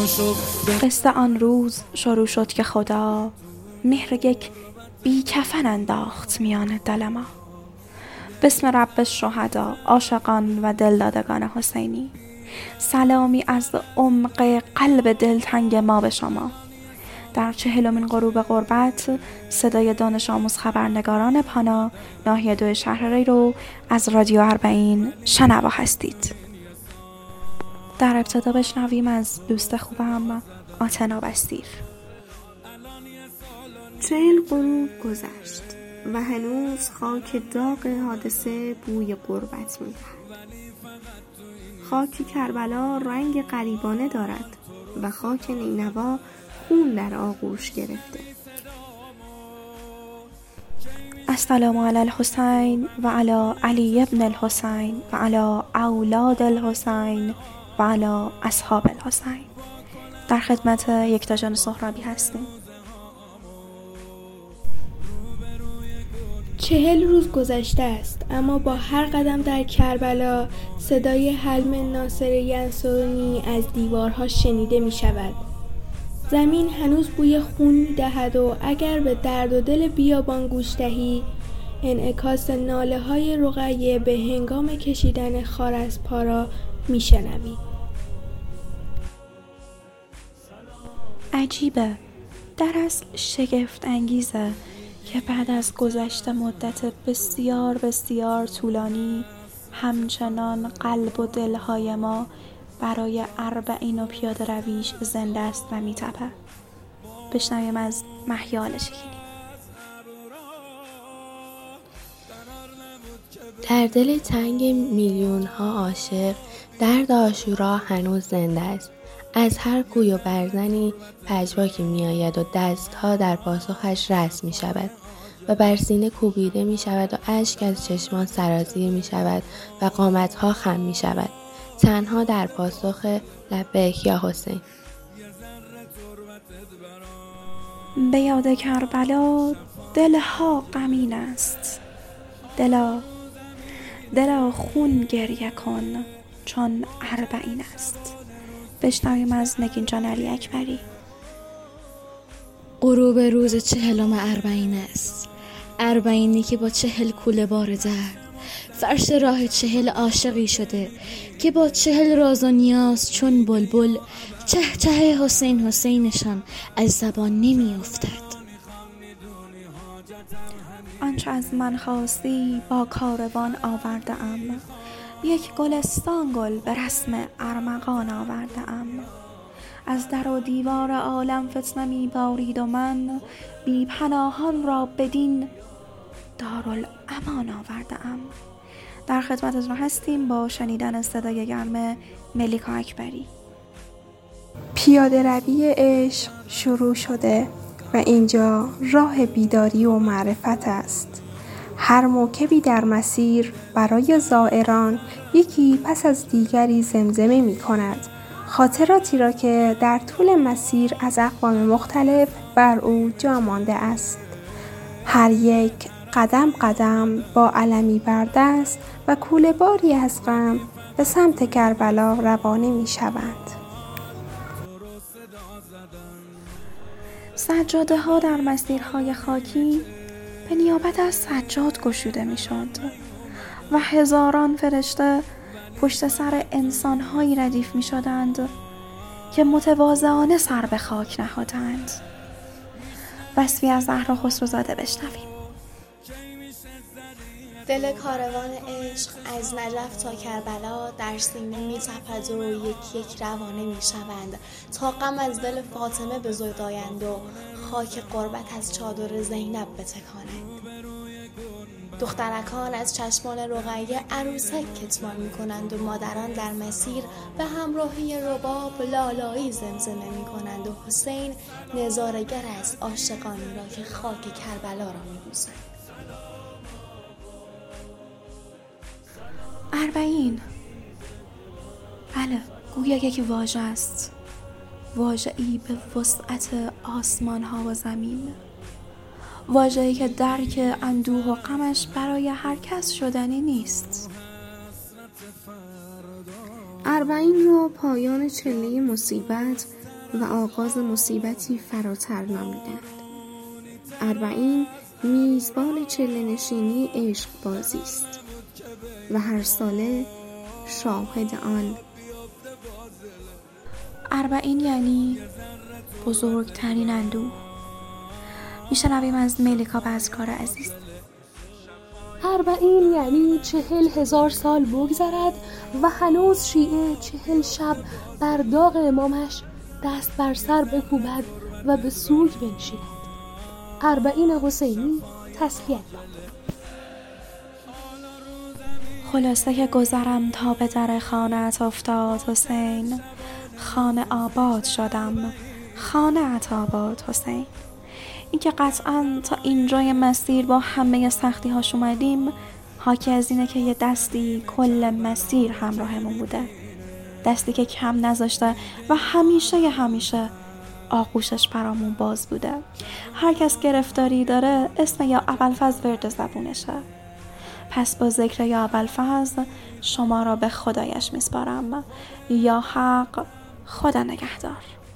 قصه آن روز شروع شد که خدا مهر یک بی کفن انداخت میان دل ما. بسم رب الشهدا، عاشقان و دلدادگان حسینی، سلامی از عمق قلب دلتنگ ما به شما. در 40مین غروب غربت صدای دانش آموز خبرنگاران پانا ناحیه 2 شهر ریرو از رادیو 40 شنوا هستید. در ابتدا بشنویم از دوست خوبم آتنا بستیر. 40 غروب گذشت و هنوز خاک داغ حادثه بوی غربت می‌دهد. خاک کربلا رنگ غریبانه دارد و خاک نینوا خون در آغوش گرفته. السلام علی الحسین و علی علی ابن الحسین و علی اولاد الحسین و علی اصحاب الحسین. در خدمت یکتا جان سهرابی هستیم. 40 روز گذشته است، اما با هر قدم در کربلا صدای حلم ناصر ینصرونی از دیوارها شنیده می شود. زمین هنوز بوی خون می دهد و اگر به درد و دل بیابان گوش دهی، انعکاس ناله های رقیه به هنگام کشیدن خار از پا را می شنوی. عجیبه، در اصل شگفت انگیزه که بعد از گذشت مدت بسیار بسیار طولانی همچنان قلب و دلهای ما برای 40 و پیاده رویش زنده است و میتپه. بشنویم از مهیال شکینی. در دل تنگ میلیون ها عاشق درد عاشورا هنوز زنده است. از هر کوی و برزنی پژواکی می آید و دستها در پاسخش رسم می شود و بر سینه کوبیده می شود و اشک از چشمان سرازیر می شود و قامتها خم می شود. تنها در پاسخ لبیک یا حسین. به یاد کربلا دلها غمین است. دلا خون گریه کن چون 40 است. بشنویم از نگین جان علی اکبری. غروب روز 40 است. 40 که با 40 کوله بار درد فرش راه 40 عاشقی شده که با 40 راز و نیاز چون بلبل چه حسین حسینشان از زبان نمی افتد. آنچه از من خواستی با کاروان آورده ام، یک گلستان گل به رسم ارمغان آورده ام. از در و دیوار عالم فتنه می بارید و من بی پناهان را بدین دارالامان آورده ام. در خدمتتون هستیم با شنیدن صدای گرم ملیکا اکبری. پیاده روی عشق شروع شده و اینجا راه بیداری و معرفت است. هر موکبی در مسیر برای زائران یکی پس از دیگری زمزمه می کند خاطراتی را که در طول مسیر از اقوام مختلف بر او جا مانده است. هر یک قدم قدم با علمی بر دست و کوله باری از غم به سمت کربلا روانه می شوند. سجاده ها در مسیرهای خاکی به نیابت از سجاد گشوده می شد و هزاران فرشته پشت سر انسانهایی ردیف می شدند که متواضعانه سر به خاک نهادند. وصفی از زهرا خسروزاده بشنویم. دل کاروان عشق از نجف تا کربلا در سینه می تپد و یک یک روانه می شوند تا غم از دل فاطمه بزدایند و خاک غربت از چادر زینب بتکانند. دخترکان از چشمان رقیه عروسک کتمان می کنند و مادران در مسیر به همراهی رباب لالایی زمزمه می کنند و حسین نظاره‌گر است عاشقانی را که خاک کربلا را می بوسند. 40 بله، گویا یک واژه است، واژه‌ای به وسعت آسمان ها و زمین، واژه‌ای که درک اندوه و غمش برای هر کس شدنی نیست. 40 را پایان چله مصیبت و آغاز مصیبتی فراتر نامیدند. اربعین میزبان چله نشینی عشق بازی است و هر ساله شاهد آن. اربعین یعنی بزرگترین اندوه. میشنویم از ملیکا بزکار عزیز. اربعین یعنی 40,000 سال بگذرد و هنوز شیعه 40 شب بر داغ امامش دست بر سر بکوبد و به سوگ بنشیند. اربعین حسینی تسلیت باد. خلاصه که گذرم تا به در خانه‌ات افتاد حسین، خانه آباد شدم، خانه‌ات آباد حسین. این که قطعاً تا اینجای مسیر با همه سختی هاش اومدیم حاکی از اینه که یه دستی کل مسیر همراهمون بوده، دستی که کم نذاشته و همیشه آغوشش برامون باز بوده. هر کس گرفتاری داره اسم یا ابوالفضل ورد زبونشه. پس با ذکر یا ابوالفضل شما را به خدایش میسپارم. یا حق، خدا نگهدار.